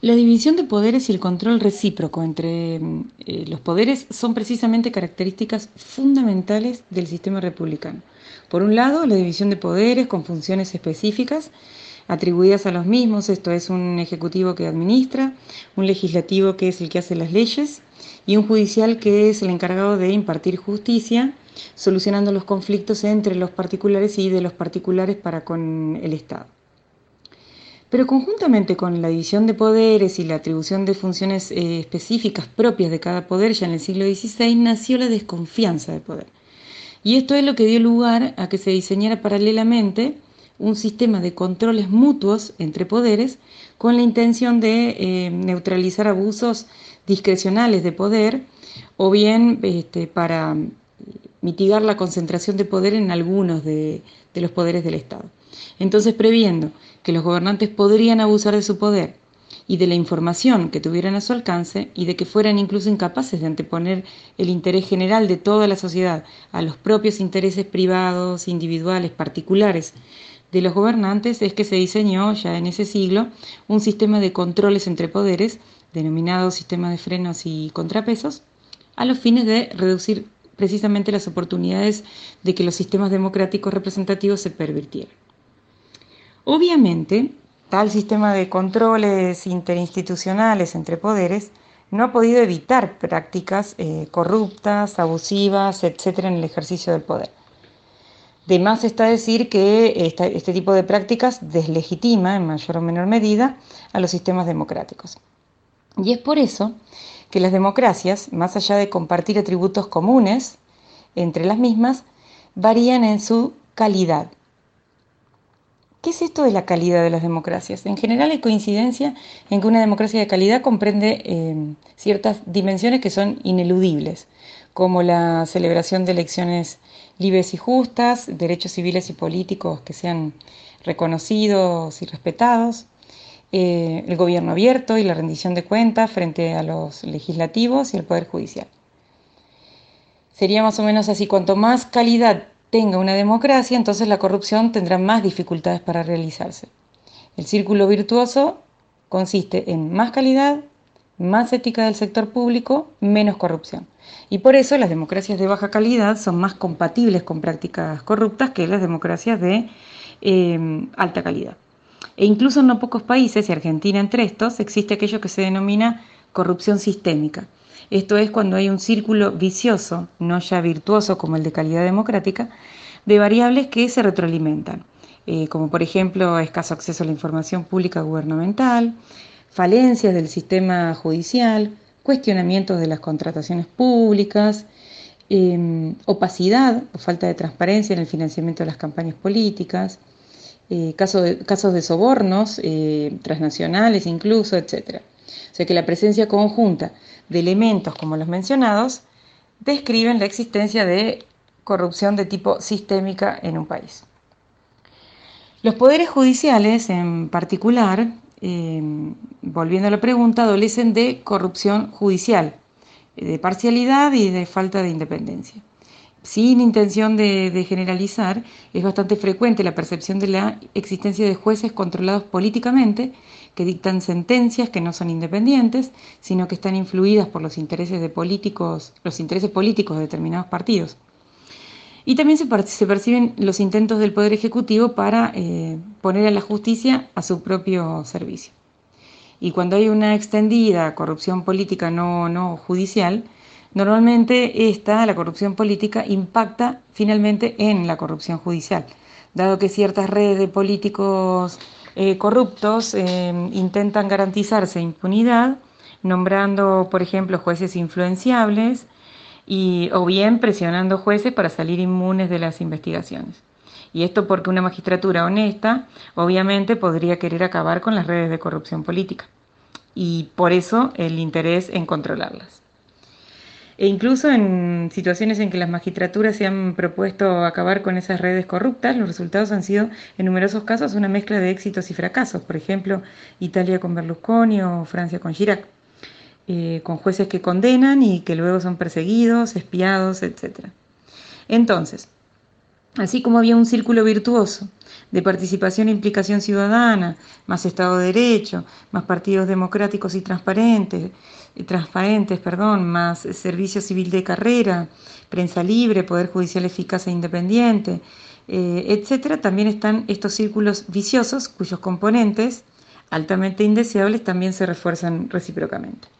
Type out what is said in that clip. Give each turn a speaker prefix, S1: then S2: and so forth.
S1: La división de poderes y el control recíproco entre los poderes son precisamente características fundamentales del sistema republicano. Por un lado, la división de poderes con funciones específicas atribuidas a los mismos, esto es un ejecutivo que administra, un legislativo que es el que hace las leyes y un judicial que es el encargado de impartir justicia, solucionando los conflictos entre los particulares y de los particulares para con el Estado. Pero conjuntamente con la división de poderes y la atribución de funciones específicas propias de cada poder, ya en el siglo XVI nació la desconfianza de poder. Y esto es lo que dio lugar a que se diseñara paralelamente un sistema de controles mutuos entre poderes con la intención de neutralizar abusos discrecionales de poder o bien para mitigar la concentración de poder en algunos de los poderes del Estado. Entonces, previendo que los gobernantes podrían abusar de su poder y de la información que tuvieran a su alcance y de que fueran incluso incapaces de anteponer el interés general de toda la sociedad a los propios intereses privados, individuales, particulares de los gobernantes, es que se diseñó ya en ese siglo un sistema de controles entre poderes, denominado sistema de frenos y contrapesos, a los fines de reducir precisamente las oportunidades de que los sistemas democráticos representativos se pervirtieran. Obviamente, tal sistema de controles interinstitucionales entre poderes no ha podido evitar prácticas corruptas, abusivas, etcétera, en el ejercicio del poder. De más está decir que este tipo de prácticas deslegitima en mayor o menor medida a los sistemas democráticos. Y es por eso que las democracias, más allá de compartir atributos comunes entre las mismas, varían en su calidad. ¿Qué es esto de la calidad de las democracias? En general hay coincidencia en que una democracia de calidad comprende ciertas dimensiones que son ineludibles, como la celebración de elecciones libres y justas, derechos civiles y políticos que sean reconocidos y respetados, el gobierno abierto y la rendición de cuentas frente a los legislativos y el Poder Judicial. Sería más o menos así, cuanto más calidad tenga una democracia, entonces la corrupción tendrá más dificultades para realizarse. El círculo virtuoso consiste en más calidad, más ética del sector público, menos corrupción. Y por eso las democracias de baja calidad son más compatibles con prácticas corruptas que las democracias de alta calidad. E incluso en no pocos países, y Argentina entre estos, existe aquello que se denomina corrupción sistémica. Esto es cuando hay un círculo vicioso, no ya virtuoso como el de calidad democrática, de variables que se retroalimentan, como por ejemplo escaso acceso a la información pública gubernamental, falencias del sistema judicial, cuestionamientos de las contrataciones públicas, opacidad o falta de transparencia en el financiamiento de las campañas políticas, casos de sobornos transnacionales incluso, etcétera. O sea que la presencia conjunta de elementos como los mencionados describen la existencia de corrupción de tipo sistémica en un país. Los poderes judiciales en particular, volviendo a la pregunta, adolecen de corrupción judicial, de parcialidad y de falta de independencia. Sin intención de generalizar, es bastante frecuente la percepción de la existencia de jueces controlados políticamente que dictan sentencias que no son independientes, sino que están influidas por los intereses políticos de determinados partidos. Y también se perciben los intentos del Poder Ejecutivo para poner a la justicia a su propio servicio. Y cuando hay una extendida corrupción política no judicial, normalmente la corrupción política, impacta finalmente en la corrupción judicial, dado que ciertas redes de políticos corruptos intentan garantizarse impunidad, nombrando, por ejemplo, jueces influenciables o bien presionando jueces para salir inmunes de las investigaciones. Y esto porque una magistratura honesta, obviamente, podría querer acabar con las redes de corrupción política. Y por eso el interés en controlarlas. E incluso en situaciones en que las magistraturas se han propuesto acabar con esas redes corruptas, los resultados han sido, en numerosos casos, una mezcla de éxitos y fracasos. Por ejemplo, Italia con Berlusconi o Francia con Chirac, con jueces que condenan y que luego son perseguidos, espiados, etc. Entonces, Así como había un círculo virtuoso de participación e implicación ciudadana, más Estado de Derecho, más partidos democráticos y transparentes, más servicio civil de carrera, prensa libre, poder judicial eficaz e independiente, etcétera, también están estos círculos viciosos cuyos componentes altamente indeseables también se refuerzan recíprocamente.